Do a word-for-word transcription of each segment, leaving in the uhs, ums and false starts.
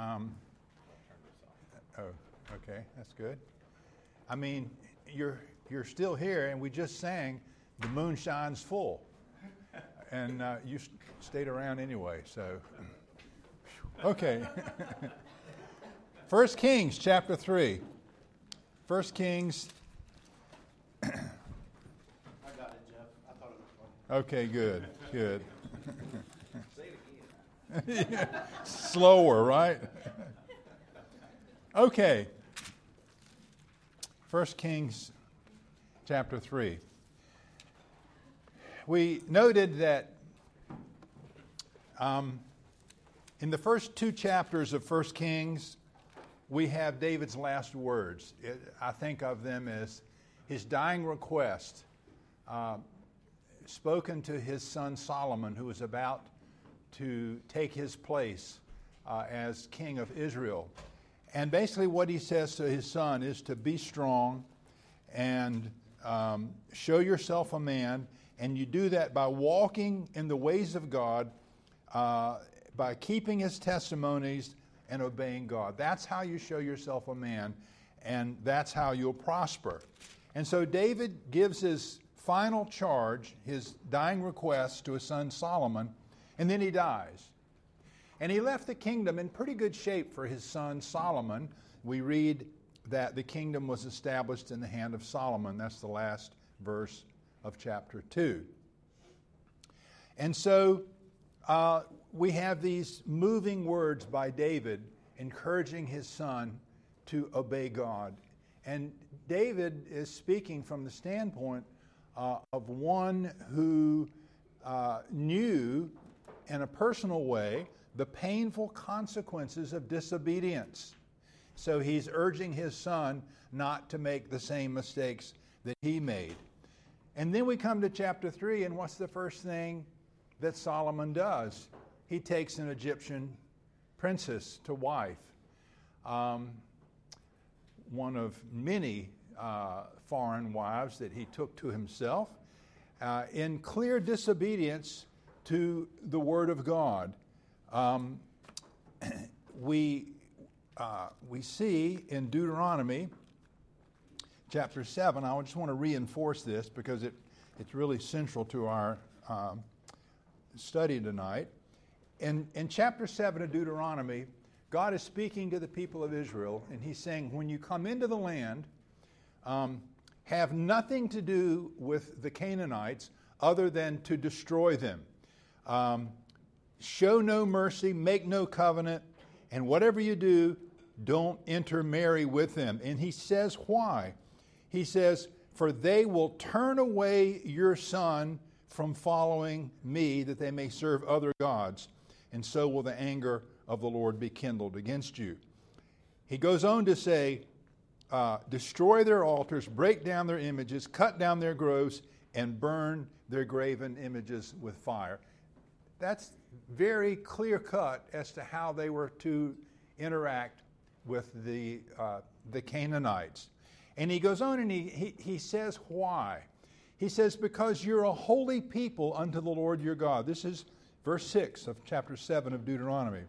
Um, oh, okay, that's good. I mean, you're you're still here, and we just sang "The Moon Shines Full," and uh, you st- stayed around anyway. So, okay. First Kings chapter three. First Kings. I got it, Jeff. I thought it was funny. Okay, good, good. Say it again. Slower, right? Okay. First Kings chapter three. We noted that um, in the first two chapters of First Kings, we have David's last words. It, I think of them as his dying request uh, spoken to his son Solomon, who was about to take his place uh, as king of Israel. And basically what he says to his son is to be strong and um, show yourself a man, and you do that by walking in the ways of God, uh, by keeping his testimonies and obeying God. That's how you show yourself a man, and that's how you'll prosper. And so David gives his final charge, his dying request, to his son Solomon, and then he dies. And he left the kingdom in pretty good shape for his son Solomon. We read that the kingdom was established in the hand of Solomon. That's the last verse of chapter two. And so uh, we have these moving words by David encouraging his son to obey God. And David is speaking from the standpoint uh, of one who uh, knew in a personal way the painful consequences of disobedience. So he's urging his son not to make the same mistakes that he made. And then we come to chapter three, and what's the first thing that Solomon does? He takes an Egyptian princess to wife, um, one of many uh, foreign wives that he took to himself, uh, in clear disobedience to the Word of God. Um, we uh, we see in Deuteronomy chapter seven. I just want to reinforce this because it it's really central to our um, study tonight. In in chapter seven of Deuteronomy, God is speaking to the people of Israel, and He's saying, when you come into the land, um, have nothing to do with the Canaanites other than to destroy them. Um, Show no mercy, make no covenant, and whatever you do, don't intermarry with them. And he says why. He says, for they will turn away your son from following me, that they may serve other gods, and so will the anger of the Lord be kindled against you. He goes on to say, uh, destroy their altars, break down their images, cut down their groves, and burn their graven images with fire. That's very clear cut as to how they were to interact with the uh, the Canaanites. And he goes on and he, he, he says why. He says, because you're a holy people unto the Lord your God. This is verse six of chapter seven of Deuteronomy.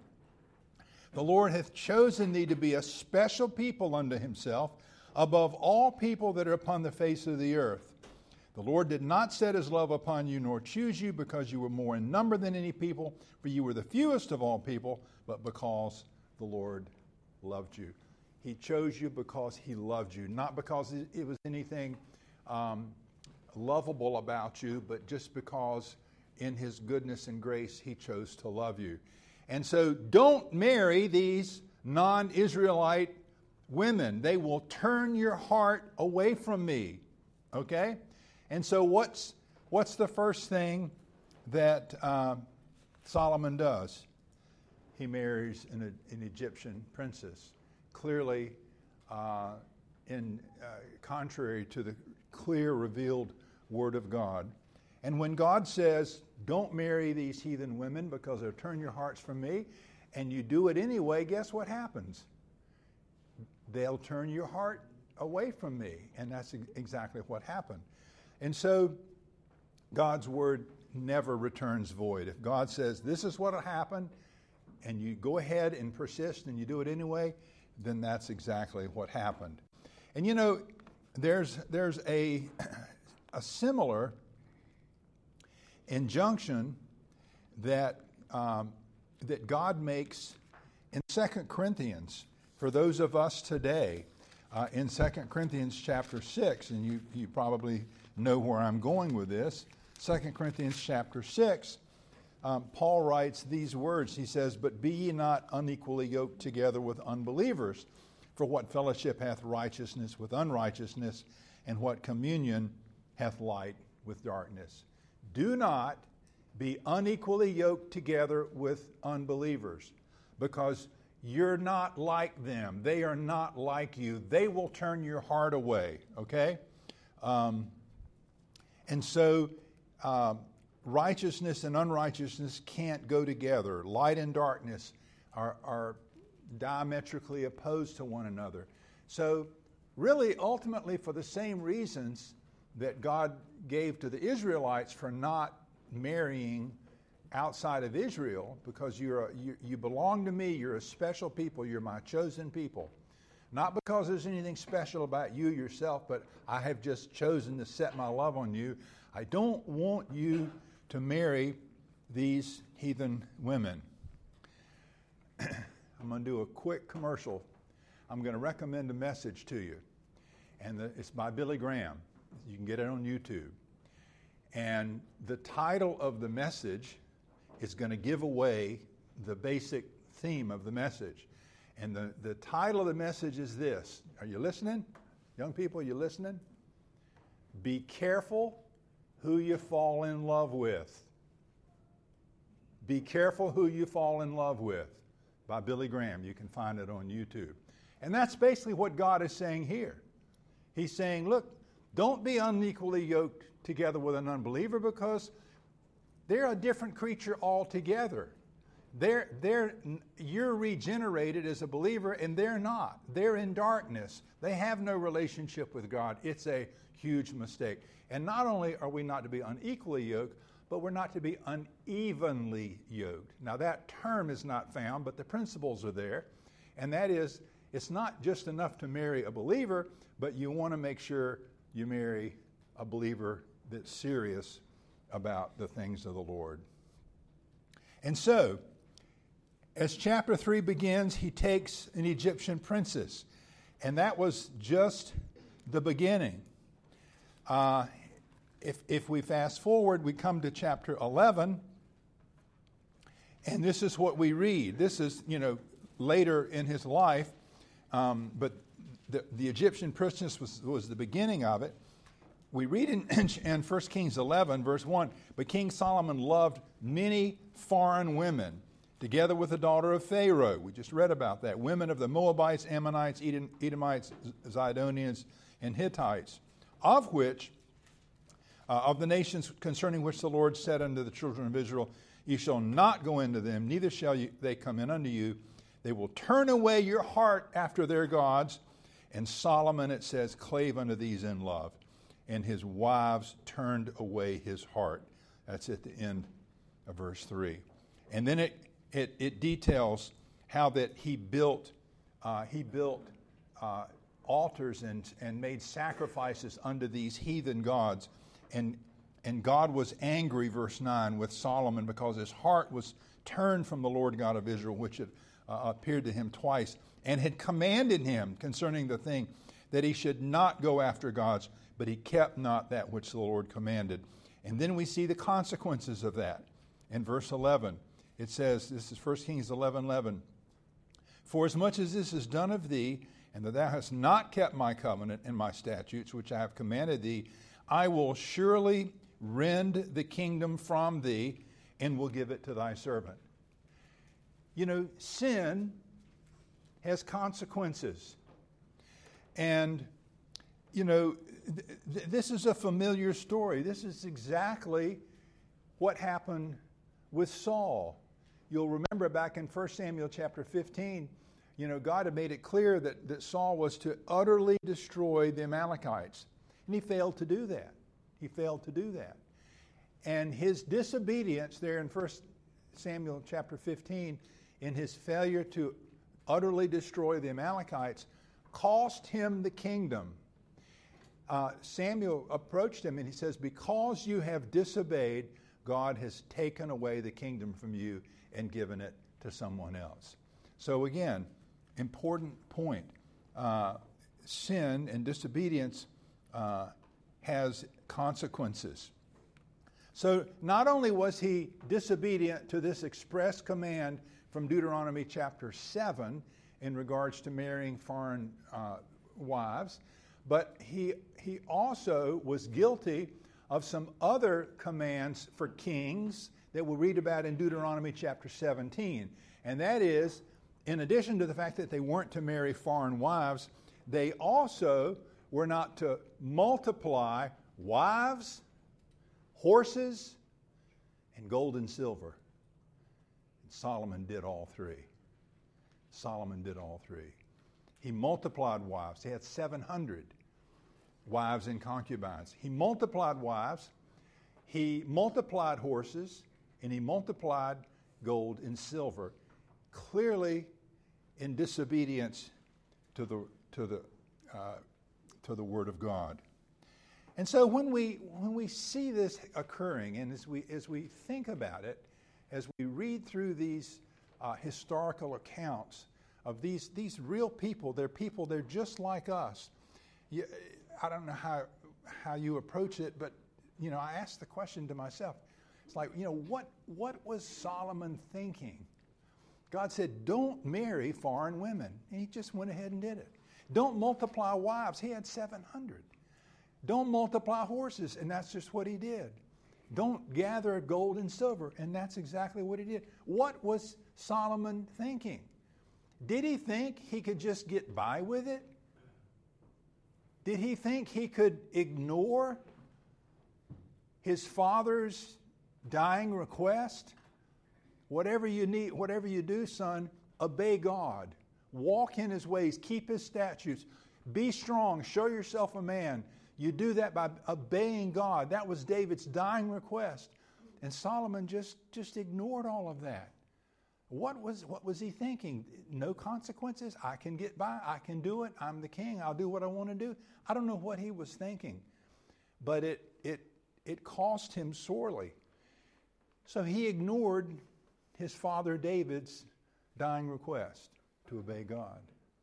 The Lord hath chosen thee to be a special people unto himself, above all people that are upon the face of the earth. The Lord did not set his love upon you, nor choose you, because you were more in number than any people, for you were the fewest of all people, but because the Lord loved you. He chose you because he loved you, not because it was anything um, lovable about you, but just because in his goodness and grace he chose to love you. And so don't marry these non-Israelite women. They will turn your heart away from me. Okay? And so what's what's the first thing that uh, Solomon does? He marries an, an Egyptian princess, clearly uh, in uh, contrary to the clear revealed Word of God. And when God says, don't marry these heathen women because they'll turn your hearts from me, and you do it anyway, guess what happens? They'll turn your heart away from me. And that's exactly what happened. And so God's word never returns void. If God says this is what will happen, and you go ahead and persist and you do it anyway, then that's exactly what happened. And you know, there's there's a a similar injunction that um, that God makes in Second Corinthians for those of us today. Uh, in Second Corinthians chapter six, and you, you probably know where I'm going with this. Second Corinthians chapter six, um, Paul writes these words. He says, "But be ye not unequally yoked together with unbelievers. For what fellowship hath righteousness with unrighteousness, and what communion hath light with darkness? Do not be unequally yoked together with unbelievers, because you're not like them. They are not like you. They will turn your heart away, okay? Um, and so uh, righteousness and unrighteousness can't go together. Light and darkness are, are diametrically opposed to one another. So really, ultimately, for the same reasons that God gave to the Israelites for not marrying outside of Israel, because you're a, you, you belong to me, you're a special people, you're my chosen people. Not because there's anything special about you yourself, but I have just chosen to set my love on you. I don't want you to marry these heathen women. I'm going to do a quick commercial. I'm going to recommend a message to you. And the, it's by Billy Graham. You can get it on YouTube. And the title of the message is going to give away the basic theme of the message. And the, the title of the message is this. Are you listening? Young people, are you listening? Be careful who you fall in love with. Be careful who you fall in love with, by Billy Graham. You can find it on YouTube. And that's basically what God is saying here. He's saying, look, don't be unequally yoked together with an unbeliever, because they're a different creature altogether. They're, they're, you're regenerated as a believer, and they're not. They're in darkness. They have no relationship with God. It's a huge mistake. And not only are we not to be unequally yoked, but we're not to be unevenly yoked. Now, that term is not found, but the principles are there. And that is, it's not just enough to marry a believer, but you want to make sure you marry a believer that's serious about the things of the Lord. And so, as chapter three begins, he takes an Egyptian princess. And that was just the beginning. Uh, if, if we fast forward, we come to chapter eleven. And this is what we read. This is, you know, later in his life. Um, but the, the Egyptian princess was, was the beginning of it. We read in, in First Kings eleven, verse one, "But King Solomon loved many foreign women, together with the daughter of Pharaoh." We just read about that. Women of the Moabites, Ammonites, Edom, Edomites, Zidonians, and Hittites, of which, uh, of the nations concerning which the Lord said unto the children of Israel, "Ye shall not go into them, neither shall you, they come in unto you. They will turn away your heart after their gods." And Solomon, it says, clave unto these in love. And his wives turned away his heart. That's at the end of verse three. And then it it, it details how that he built uh, he built uh, altars and and made sacrifices unto these heathen gods, and and God was angry, verse nine, with Solomon, because his heart was turned from the Lord God of Israel, which had uh, appeared to him twice, and had commanded him concerning the thing that he should not go after gods. But he kept not that which the Lord commanded. And then we see the consequences of that. In verse eleven, it says, this is First Kings eleven eleven, "For as much as this is done of thee, and that thou hast not kept my covenant and my statutes, which I have commanded thee, I will surely rend the kingdom from thee, and will give it to thy servant." You know, sin has consequences. And, you know, th- this is a familiar story. This is exactly what happened with Saul. You'll remember back in First Samuel chapter fifteen, you know, God had made it clear that, that Saul was to utterly destroy the Amalekites. And he failed to do that. He failed to do that. And his disobedience there in First Samuel chapter fifteen in his failure to utterly destroy the Amalekites, cost him the kingdom. Uh, Samuel approached him and he says, because you have disobeyed, God has taken away the kingdom from you and given it to someone else. So again, important point. Uh, sin and disobedience uh, has consequences. So not only was he disobedient to this express command from Deuteronomy chapter seven in regards to marrying foreign uh, wives, but he, he also was guilty of some other commands for kings that we'll read about in Deuteronomy chapter seventeen. And that is, in addition to the fact that they weren't to marry foreign wives, they also were not to multiply wives, horses, and gold and silver. And Solomon did all three. Solomon did all three. He multiplied wives. He had seven hundred wives and concubines. He multiplied wives, he multiplied horses, and he multiplied gold and silver, clearly in disobedience to the to the uh, to the Word of God. And so when we when we see this occurring, and as we as we think about it, as we read through these uh, historical accounts of these these real people, they're people, they're just like us. You, I don't know how how you approach it, but you know, I asked the question to myself. It's like, you know, what what was Solomon thinking? God said, don't marry foreign women. And he just went ahead and did it. Don't multiply wives. He had seven hundred. Don't multiply horses. And that's just what he did. Don't gather gold and silver. And that's exactly what he did. What was Solomon thinking? Did he think he could just get by with it? Did he think he could ignore his father's dying request? Whatever you need, whatever you do, son, obey God. Walk in his ways. Keep his statutes. Be strong. Show yourself a man. You do that by obeying God. That was David's dying request. And Solomon just, just ignored all of that. What was, what was he thinking? No consequences? I can get by. I can do it. I'm the king. I'll do what I want to do. I don't know what he was thinking. But it, it, it cost him sorely. So he ignored his father David's dying request to obey God.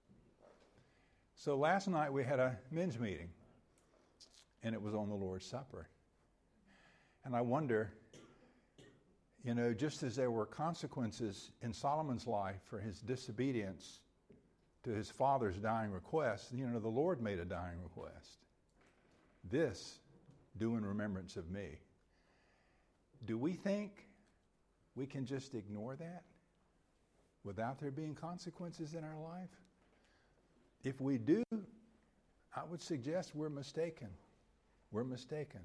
So last night we had a men's meeting, and it was on the Lord's Supper. And I wonder, you know, just as there were consequences in Solomon's life for his disobedience to his father's dying request, you know, the Lord made a dying request. This, do in remembrance of me. Do we think we can just ignore that without there being consequences in our life? If we do, I would suggest we're mistaken. We're mistaken.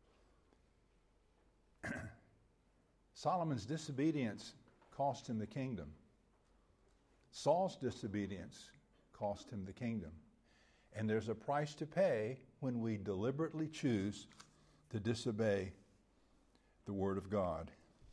Solomon's disobedience cost him the kingdom. Saul's disobedience cost him the kingdom. And there's a price to pay when we deliberately choose to disobey the Word of God.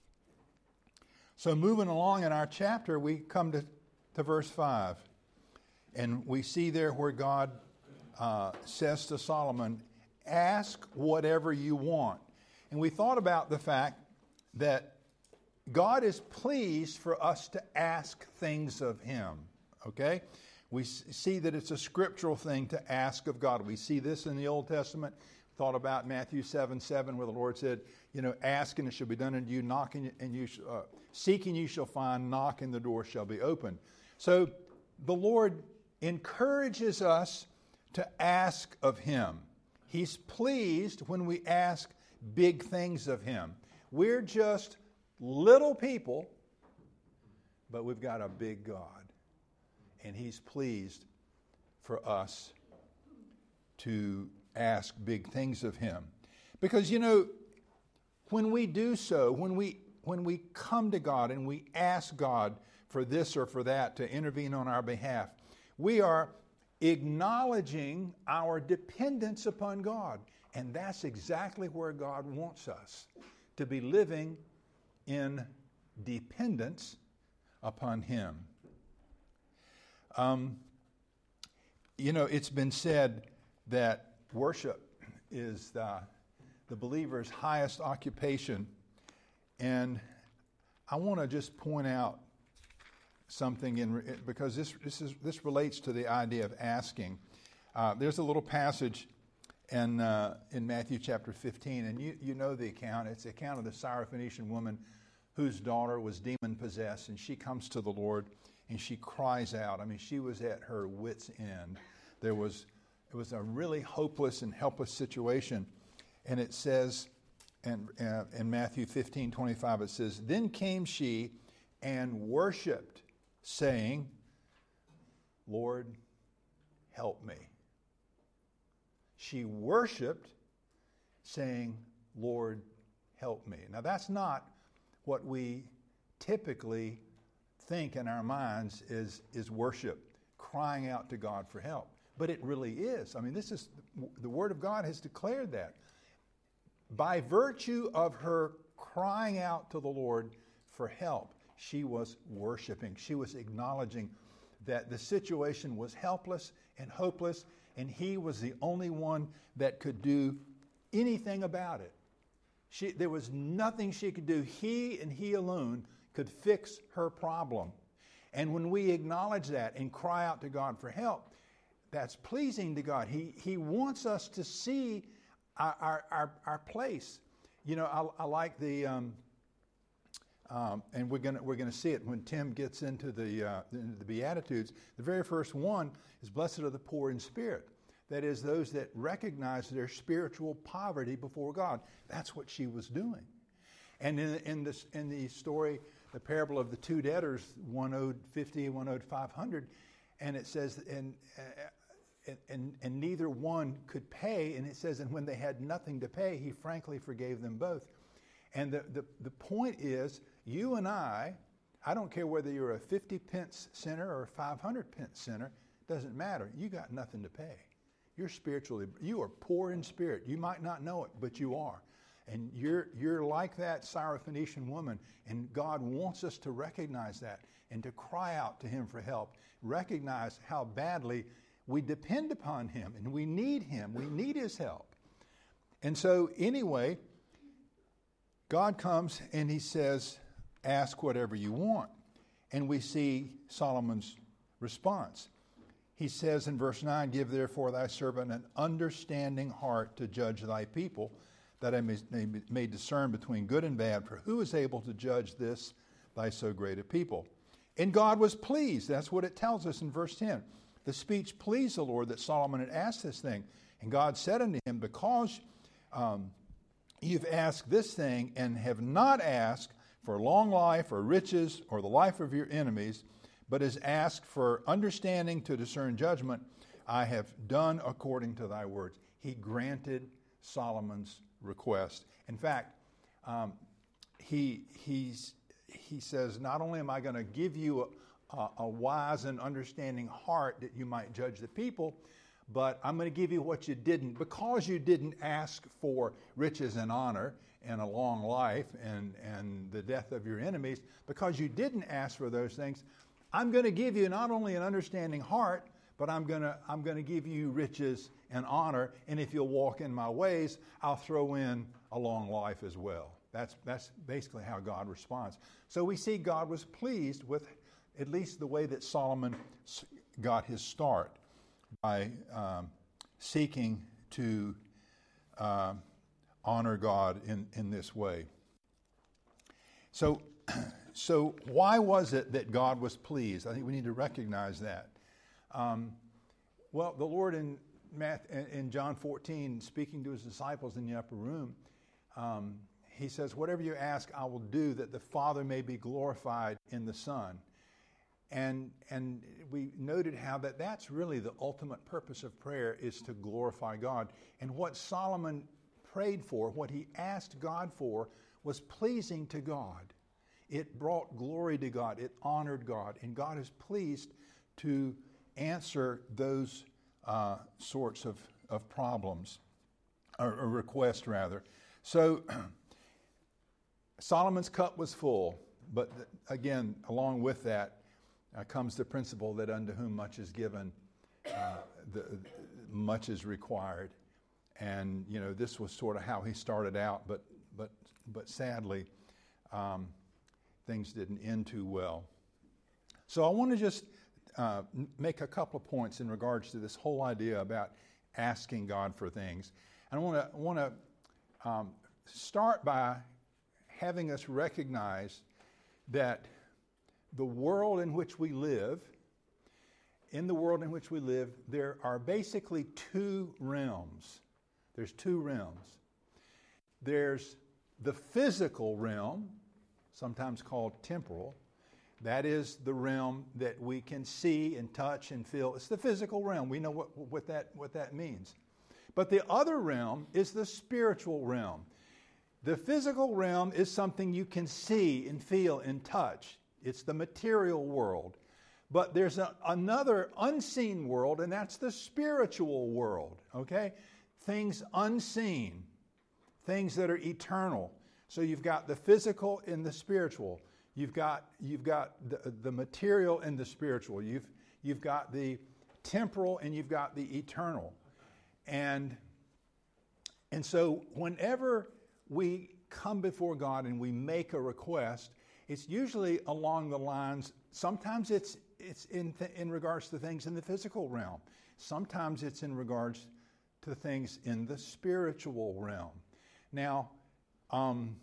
So moving along in our chapter, we come to, to verse five. And we see there where God uh, says to Solomon, ask whatever you want. And we thought about the fact that God is pleased for us to ask things of Him. Okay? We see that it's a scriptural thing to ask of God. We see this in the Old Testament. Thought about Matthew seven seven, where the Lord said, you know, ask and it shall be done unto you, knocking and you shall, uh, seeking you shall find, knock and the door shall be opened. So the Lord encourages us to ask of Him. He's pleased when we ask big things of Him. We're just little people, but we've got a big God. And He's pleased for us to ask big things of Him. Because, you know, when we do so, when we when we come to God and we ask God for this or for that to intervene on our behalf, we are acknowledging our dependence upon God. And that's exactly where God wants us, to be living in dependence upon him. Um, you know, it's been said that worship is the, the believer's highest occupation. And I want to just point out something in because this this is this relates to the idea of asking. Uh, there's a little passage in uh, in Matthew chapter fifteen, and you you know the account. It's the account of the Syrophoenician woman whose daughter was demon possessed, and she comes to the Lord and she cries out. I mean, she was at her wit's end. There was it was a really hopeless and helpless situation, and it says. And uh, in Matthew fifteen twenty-five, it says, "Then came she and worshipped, saying, 'Lord, help me.'" She worshipped, saying, "Lord, help me." Now, that's not what we typically think in our minds is, is worship, crying out to God for help. But it really is. I mean, this is the Word of God has declared that. By virtue of her crying out to the Lord for help, she was worshiping. She was acknowledging that the situation was helpless and hopeless, and he was the only one that could do anything about it. She, there was nothing she could do. He and he alone could fix her problem. And when we acknowledge that and cry out to God for help, that's pleasing to God. He, he wants us to see Our, our, our, our place. You know, I, I like the, um, um, and we're gonna we're gonna see it when Tim gets into the uh, into the Beatitudes. The very first one is "Blessed are the poor in spirit." That is, those that recognize their spiritual poverty before God. That's what she was doing. And in in this in the story, the parable of the two debtors, one owed fifty, one owed five hundred, and it says, and. Uh, And, and, and neither one could pay. And it says, and when they had nothing to pay, he frankly forgave them both. And the, the, the point is, you and I, I don't care whether you're a fifty pence sinner or a five hundred pence sinner, doesn't matter. You got nothing to pay. You're spiritually, you are poor in spirit. You might not know it, but you are. And you're, you're like that Syrophoenician woman. And God wants us to recognize that and to cry out to him for help. Recognize how badly we depend upon him, and we need him. We need his help. And so anyway, God comes and he says, ask whatever you want. And we see Solomon's response. He says in verse nine, "Give therefore thy servant an understanding heart to judge thy people, that I may, may discern between good and bad. For who is able to judge this, thy so great a people?" And God was pleased. That's what it tells us in verse ten. The speech pleased the Lord that Solomon had asked this thing. And God said unto him, "Because um, you've asked this thing and have not asked for long life or riches or the life of your enemies, but has asked for understanding to discern judgment, I have done according to thy words." He granted Solomon's request. In fact, um, he he's, he says, not only am I going to give you a Uh, a wise and understanding heart that you might judge the people, but I'm going to give you what you didn't. Because you didn't ask for riches and honor and a long life and, and the death of your enemies, because you didn't ask for those things, I'm going to give you not only an understanding heart, but I'm going to I'm going to give you riches and honor, and if you'll walk in my ways, I'll throw in a long life as well. That's, that's basically how God responds. So we see God was pleased with at least the way that Solomon got his start by um, seeking to uh, honor God in, in this way. So, so why was it that God was pleased? I think we need to recognize that. Um, well, the Lord in, Matt, in John fourteen, speaking to his disciples in the upper room, um, he says, "Whatever you ask, I will do, that the Father may be glorified in the Son." And and we noted how that that's really the ultimate purpose of prayer, is to glorify God. And what Solomon prayed for, what he asked God for, was pleasing to God. It brought glory to God. It honored God. And God is pleased to answer those uh, sorts of, of problems, or, or requests rather. So Solomon's cup was full. but again, along with that uh, comes the principle that unto whom much is given, uh, the, much is required. And, you know, this was sort of how he started out, but but but sadly, um, things didn't end too well. So I want to just uh, make a couple of points in regards to this whole idea about asking God for things. And I want to want to um, start by having us recognize that the world in which we live, in the world in which we live, there are basically two realms. There's two realms. There's the physical realm, sometimes called temporal. That is the realm that we can see and touch and feel. It's the physical realm. We know what, what, that, what that means. But the other realm is the spiritual realm. The physical realm is something you can see and feel and touch. It's the material world. But there's a, another unseen world, and that's the spiritual world, okay? Things unseen, things that are eternal. So you've got the physical and the spiritual. You've got you've got the, the material and the spiritual. You've you've got the temporal and you've got the eternal. And and so whenever we come before God and we make a request, it's usually along the lines, sometimes it's it's in th- in regards to things in the physical realm. Sometimes it's in regards to things in the spiritual realm. Now, um,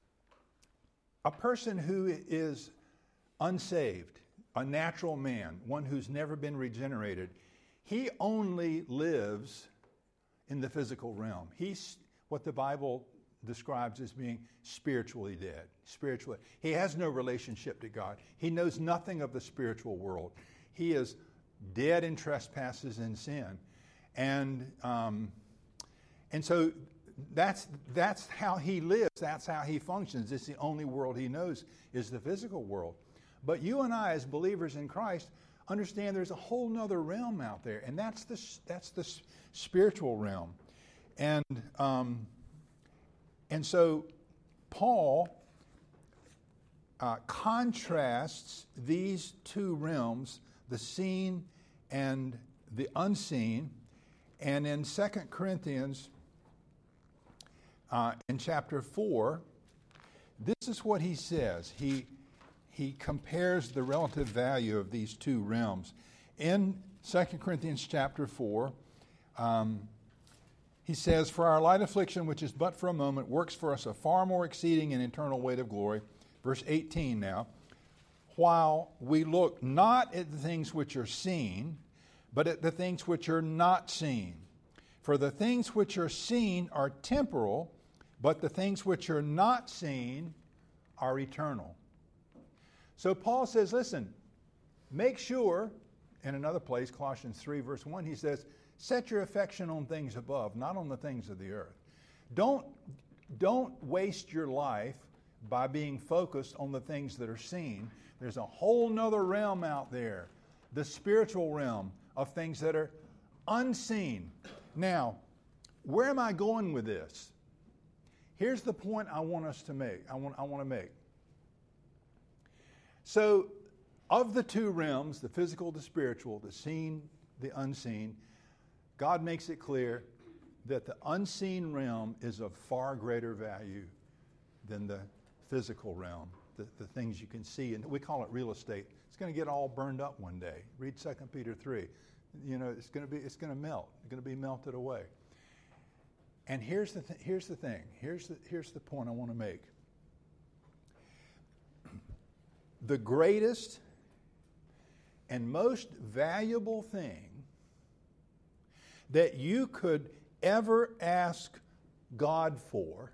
a person who is unsaved, a natural man, one who's never been regenerated, he only lives in the physical realm. He's what the Bible describes as being spiritually dead. Spiritually, he has no relationship to God. He knows nothing of the spiritual world. He is dead in trespasses and sin. And um, and so that's that's how he lives. That's how he functions. It's the only world he knows is the physical world. But you and I, as believers in Christ, understand there's a whole nother realm out there, and that's the that's the spiritual realm. And um, and so Paul uh, contrasts these two realms, the seen and the unseen. And in Second Corinthians, uh, in chapter four, this is what he says. He, he compares the relative value of these two realms. In Second Corinthians chapter four, um, he says, "For our light affliction, which is but for a moment, works for us a far more exceeding and eternal weight of glory." Verse eighteen now. "While we look not at the things which are seen, but at the things which are not seen. For the things which are seen are temporal, but the things which are not seen are eternal." So Paul says, listen, make sure, in another place, Colossians three, verse one, he says, set your affection on things above, not on the things of the earth. Don't, don't waste your life by being focused on the things that are seen. There's a whole nother realm out there, the spiritual realm, of things that are unseen. Now, where am I going with this? Here's the point I want us to make. I want, I want to make. So, of the two realms, the physical, the spiritual, the seen, the unseen, God makes it clear that the unseen realm is of far greater value than the physical realm, the, the things you can see. And we call it real estate. It's going to get all burned up one day. Read Second Peter three. You know, it's going to be, it's going to melt. It's going to be melted away. And here's the th- here's the thing. Here's the here's the point I want to make. The greatest and most valuable thing that you could ever ask God for,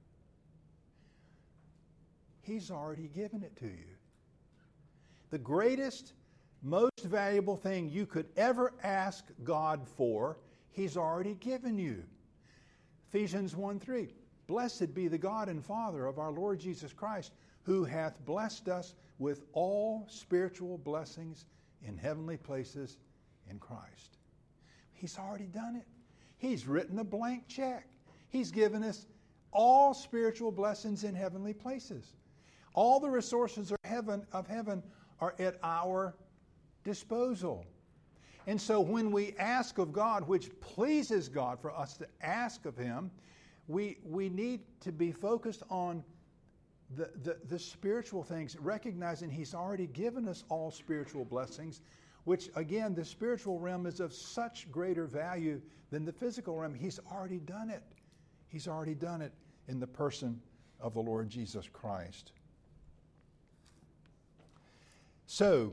He's already given it to you. The greatest, most valuable thing you could ever ask God for, He's already given you. Ephesians one three, "Blessed be the God and Father of our Lord Jesus Christ, who hath blessed us with all spiritual blessings in heavenly places in Christ." He's already done it. He's written a blank check. He's given us all spiritual blessings in heavenly places. All the resources of heaven, of heaven are at our disposal. And so when we ask of God, which pleases God for us to ask of Him, we, we need to be focused on the, the, the spiritual things, recognizing He's already given us all spiritual blessings, which, again, the spiritual realm is of such greater value than the physical realm. He's already done it. He's already done it in the person of the Lord Jesus Christ. So,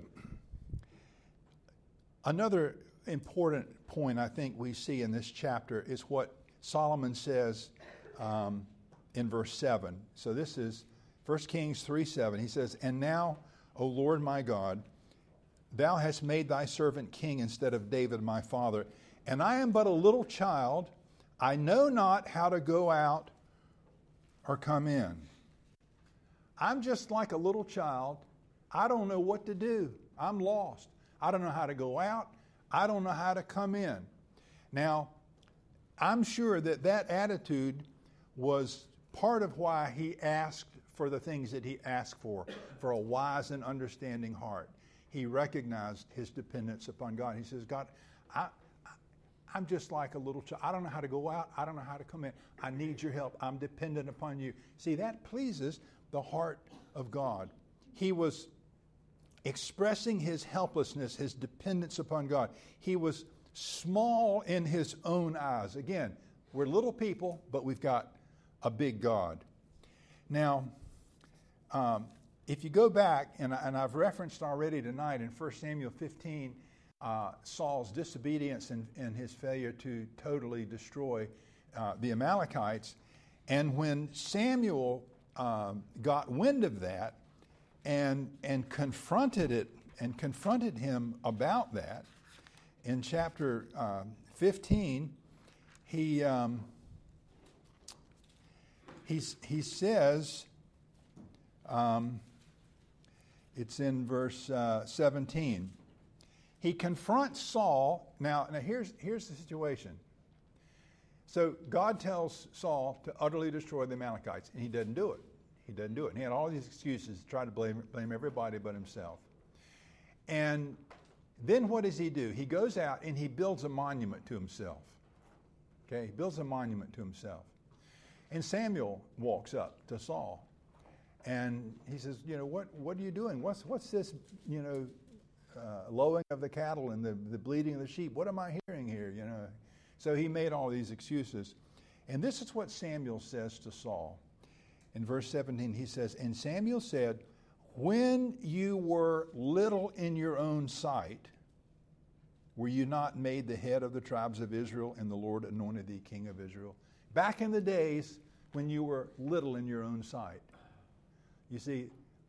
another important point I think we see in this chapter is what Solomon says um, in verse seven. So this is First Kings three seven. He says, "And now, O Lord my God, Thou hast made Thy servant king instead of David my father, and I am but a little child. I know not how to go out or come in." I'm just like a little child. I don't know what to do. I'm lost. I don't know how to go out. I don't know how to come in. Now, I'm sure that that attitude was part of why he asked for the things that he asked for, for a wise and understanding heart. He recognized his dependence upon God. He says, God, I, I, I'm just like a little child. I don't know how to go out. I don't know how to come in. I need your help. I'm dependent upon you. See, that pleases the heart of God. He was expressing his helplessness, his dependence upon God. He was small in his own eyes. Again, we're little people, but we've got a big God. Now, um, if you go back, and, I, and I've referenced already tonight in First Samuel fifteen, uh, Saul's disobedience and, and his failure to totally destroy uh, the Amalekites. And when Samuel um, got wind of that, and and confronted it and confronted him about that in chapter uh, fifteen, he um, he's, he says, um, it's in verse uh, seventeen. He confronts Saul. Now, now here's here's the situation. So God tells Saul to utterly destroy the Amalekites, and he doesn't do it. He doesn't do it. And he had all these excuses to try to blame, blame everybody but himself. And then what does he do? He goes out and he builds a monument to himself. Okay, he builds a monument to himself. And Samuel walks up to Saul and he says, you know, what what are you doing? What's what's this, you know, uh, lowing of the cattle and the, the bleating of the sheep? What am I hearing here, you know? So he made all these excuses. And this is what Samuel says to Saul. In verse seventeen, he says, "And Samuel said, when you were little in your own sight, were you not made the head of the tribes of Israel, and the Lord anointed thee king of Israel?" Back in the days when you were little in your own sight. You see,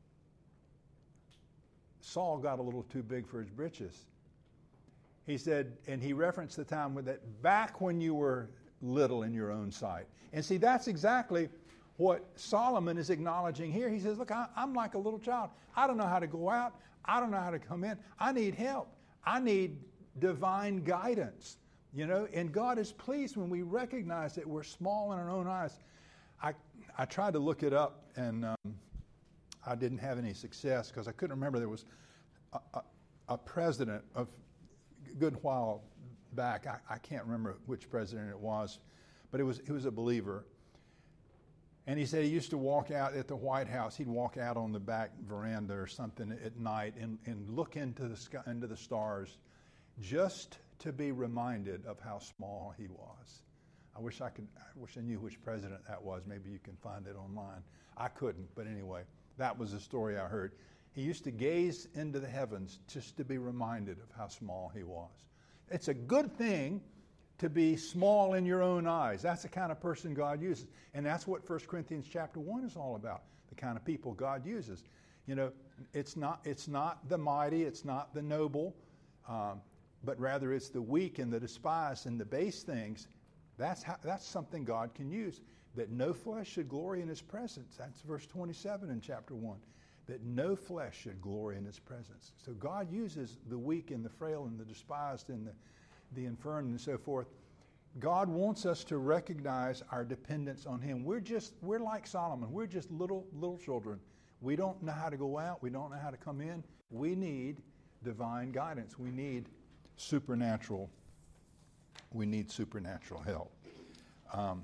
Saul got a little too big for his britches. He said, and he referenced the time when that back when you were little in your own sight. And see, that's exactly what Solomon is acknowledging here. He says, look, I, I'm like a little child. I don't know how to go out. I don't know how to come in. I need help. I need divine guidance. You know, and God is pleased when we recognize that we're small in our own eyes. I I tried to look it up, and um, I didn't have any success because I couldn't remember. There was a, a, a president of a good while back. I, I can't remember which president it was, but it was he was a believer. And he said he used to walk out at the White House. He'd walk out on the back veranda or something at night and, and look into the sky, into the stars, just to be reminded of how small he was. I wish I could. I wish I knew which president that was. Maybe you can find it online. I couldn't, but anyway, that was the story I heard. He used to gaze into the heavens just to be reminded of how small he was. It's a good thing to be small in your own eyes. That's the kind of person God uses. And that's what First Corinthians chapter one is all about, the kind of people God uses. You know, it's not it's not the mighty, it's not the noble, um, but rather it's the weak and the despised and the base things. That's how, that's something God can use, that no flesh should glory in his presence. That's verse twenty-seven in chapter one, that no flesh should glory in his presence. So God uses the weak and the frail and the despised and the the infirm and so forth. God wants us to recognize our dependence on him. We're just, we're like Solomon. We're just little, little children. We don't know how to go out. We don't know how to come in. We need divine guidance. We need supernatural. We need supernatural help. Um,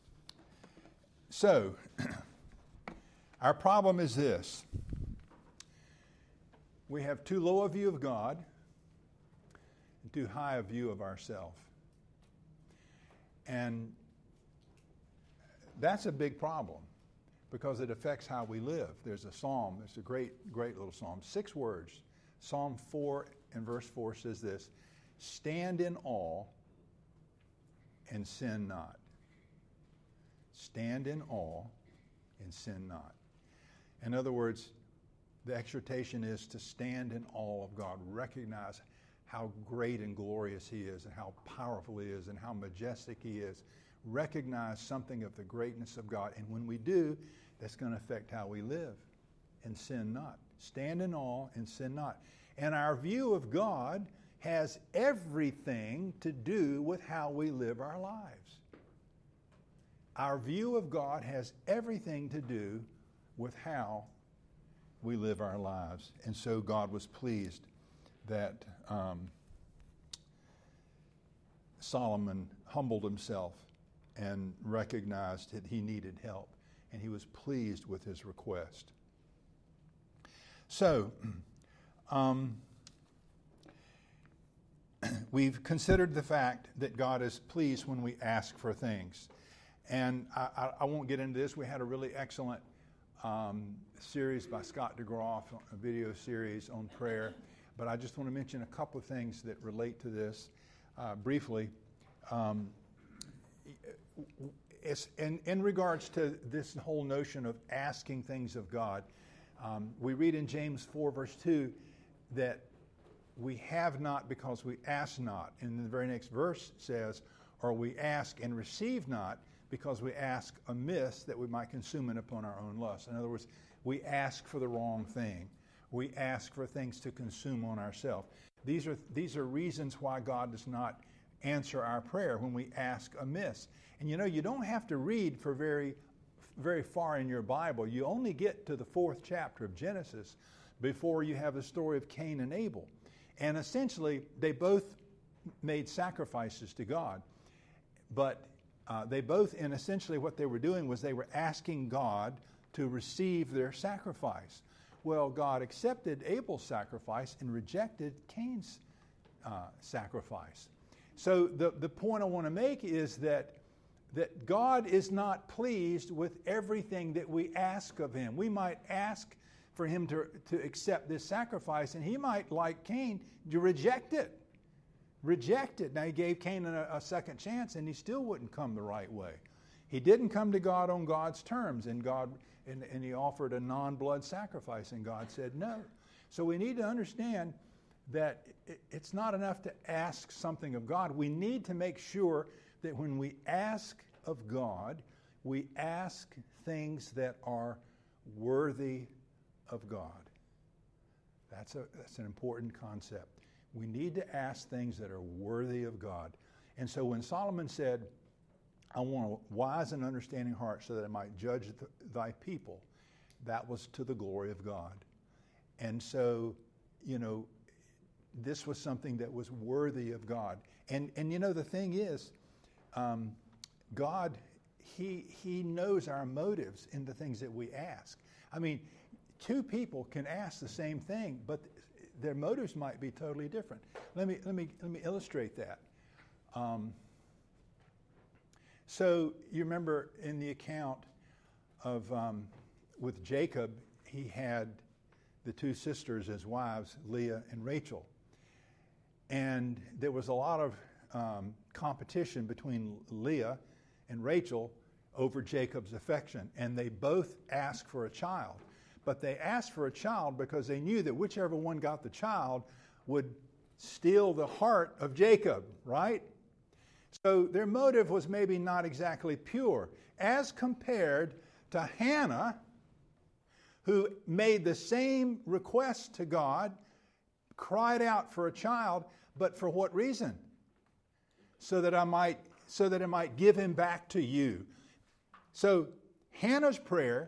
so, our problem is this. We have too low a view of God and too high a view of ourselves. And that's a big problem because it affects how we live. There's a psalm, it's a great, great little psalm, six words. Psalm four and verse four says this, stand in awe and sin not. Stand in awe and sin not. In other words, the exhortation is to stand in awe of God, recognize how great and glorious He is and how powerful He is and how majestic He is. Recognize something of the greatness of God. And when we do, that's going to affect how we live. And sin not. Stand in awe and sin not. And our view of God has everything to do with how we live our lives. Our view of God has everything to do with how we live our lives. And so God was pleased that um, Solomon humbled himself and recognized that he needed help. And he was pleased with his request. So, um, we've considered the fact that God is pleased when we ask for things. And I, I, I won't get into this. We had a really excellent um, series by Scott DeGroff, a video series on prayer. But I just want to mention a couple of things that relate to this uh, briefly. Um, it's in, in regards to this whole notion of asking things of God, um, we read in James four, verse two, that we have not because we ask not. And the very next verse says, or we ask and receive not because we ask amiss that we might consume it upon our own lust. In other words, we ask for the wrong thing. We ask for things to consume on ourselves. These are, these are reasons why God does not answer our prayer when we ask amiss. And you know, you don't have to read for very, very far in your Bible. You only get to the fourth chapter of Genesis before you have the story of Cain and Abel. And essentially, they both made sacrifices to God. But uh, they both, and essentially what they were doing was they were asking God to receive their sacrifice. Well, God accepted Abel's sacrifice and rejected Cain's uh, sacrifice. So the, the point I want to make is that, that God is not pleased with everything that we ask of Him. We might ask for Him to, to accept this sacrifice, and He might, like Cain, to reject it. Reject it. Now, He gave Cain a, a second chance, and he still wouldn't come the right way. He didn't come to God on God's terms, and God and, and he offered a non-blood sacrifice, and God said no. So we need to understand that it, it's not enough to ask something of God. We need to make sure that when we ask of God, we ask things that are worthy of God. That's a that's an important concept. We need to ask things that are worthy of God. And so when Solomon said, I want a wise and understanding heart so that I might judge th- thy people, that was to the glory of God. And so, you know, this was something that was worthy of God. And and you know, the thing is, um, God, he, he knows our motives in the things that we ask. I mean, two people can ask the same thing, but their motives might be totally different. Let me let me let me illustrate that. Um, so you remember in the account of um, with Jacob, he had the two sisters as wives, Leah and Rachel, and there was a lot of um, competition between Leah and Rachel over Jacob's affection, and they both asked for a child. But they asked for a child because they knew that whichever one got the child would steal the heart of Jacob, right? So their motive was maybe not exactly pure, as compared to Hannah, who made the same request to God, cried out for a child, but for what reason? So that I might, so that I might give him back to you. So Hannah's prayer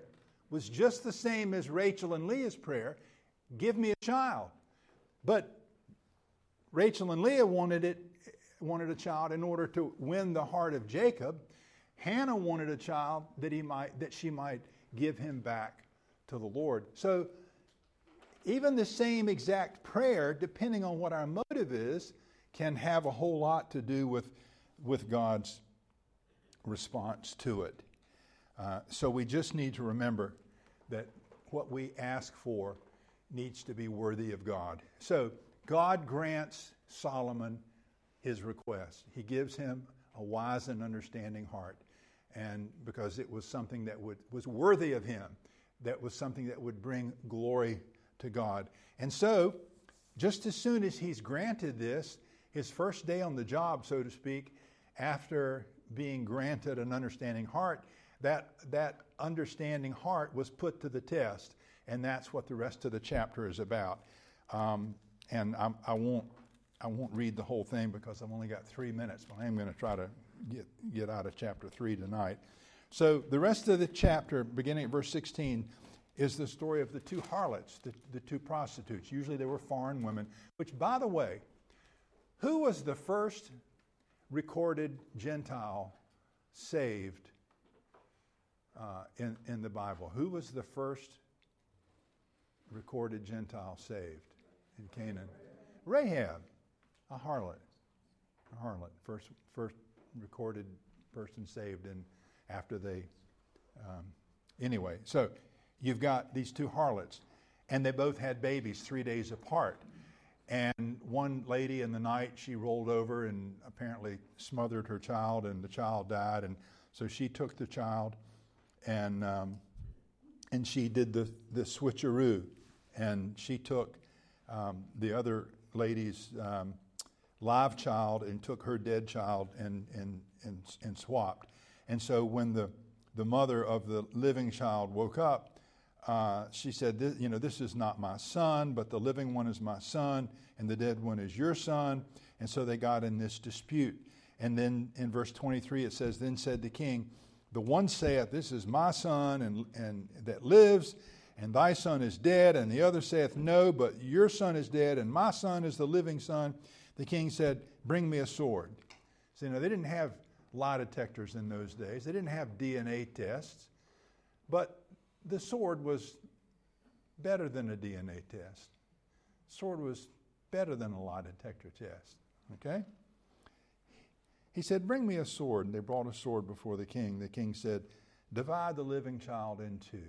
was just the same as Rachel and Leah's prayer, give me a child. But Rachel and Leah wanted it, wanted a child in order to win the heart of Jacob. Hannah wanted a child that he might, that she might give him back to the Lord. So even the same exact prayer, depending on what our motive is, can have a whole lot to do with, with God's response to it. Uh, so we just need to remember that what we ask for needs to be worthy of God. So God grants Solomon his request. He gives him a wise and understanding heart, and because it was something that would, was worthy of him, that was something that would bring glory to God. And so, just as soon as he's granted this, his first day on the job, so to speak, after being granted an understanding heart, that, that understanding heart was put to the test. And that's what the rest of the chapter is about. Um, and I, I won't I won't read the whole thing because I've only got three minutes, but I am going to try to get, get out of chapter three tonight. So the rest of the chapter, beginning at verse sixteen, is the story of the two harlots, the, the two prostitutes. Usually they were foreign women, which, by the way, who was the first recorded Gentile saved uh, in, in the Bible? Who was the first recorded Gentile saved in Canaan? Rahab, a harlot. A harlot, first first recorded person saved in after they. Um, anyway, so you've got these two harlots, and they both had babies three days apart. And one lady in the night, she rolled over and apparently smothered her child, and the child died. And so she took the child, and um, and she did the the switcheroo, and she took um, the other lady's um, live child and took her dead child and and and and swapped. And so when the the mother of the living child woke up, uh, she said, this, you know, this is not my son, but the living one is my son, and the dead one is your son. And so they got in this dispute. And then in verse twenty-three it says, then said the king, the one saith, this is my son and and that lives, and thy son is dead. And the other saith, no, but your son is dead, and my son is the living son. The king said, bring me a sword. So, you know, they didn't have lie detectors in those days. They didn't have D N A tests. But the sword was better than a D N A test. The sword was better than a lie detector test. Okay? He said, bring me a sword. And they brought a sword before the king. The king said, divide the living child in two,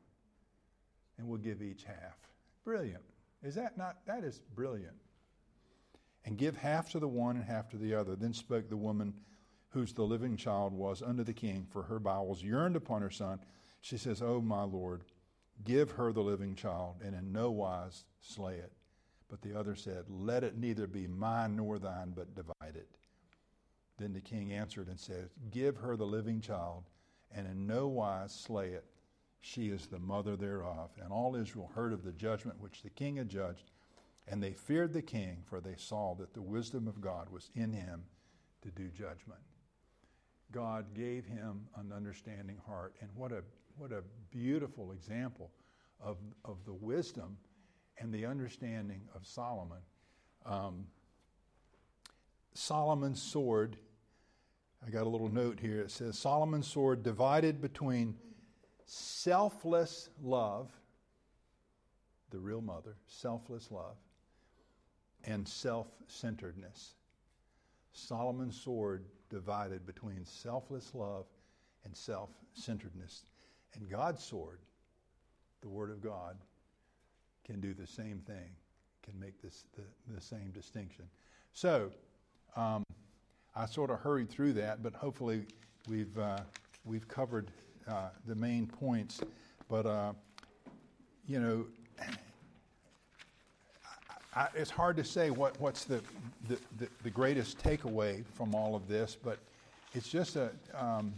and we'll give each half. Brilliant. Is that not, that is brilliant. And give half to the one and half to the other. Then spoke the woman whose the living child was unto the king, for her bowels yearned upon her son. She says, O my Lord, give her the living child, and in no wise slay it. But the other said, let it neither be mine nor thine, but divide it. Then the king answered and said, give her the living child, and in no wise slay it. She is the mother thereof. And all Israel heard of the judgment which the king had judged, and they feared the king, for they saw that the wisdom of God was in him to do judgment. God gave him an understanding heart. And what a what a beautiful example of, of the wisdom and the understanding of Solomon. Um, Solomon's sword, I got a little note here. It says, Solomon's sword divided between selfless love, the real mother, selfless love, and self-centeredness. Solomon's sword divided between selfless love and self-centeredness. And God's sword, the Word of God, can do the same thing, can make this the, the same distinction. So, um, I sort of hurried through that, but hopefully we've uh, we've covered uh, the main points. But uh, you know, I, it's hard to say what, what's the, the, the, the greatest takeaway from all of this, but it's just a um,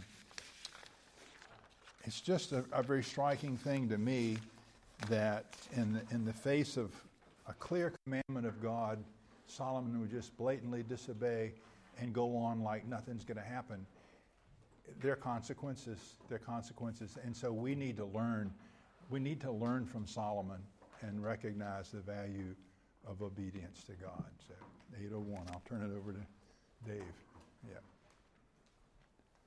it's just a, a very striking thing to me that in the, in the face of a clear commandment of God, Solomon would just blatantly disobey and go on like nothing's going to happen. There are consequences. There are consequences, and so we need to learn we need to learn from Solomon and recognize the value of obedience to God. So eight oh one, I'll turn it over to Dave.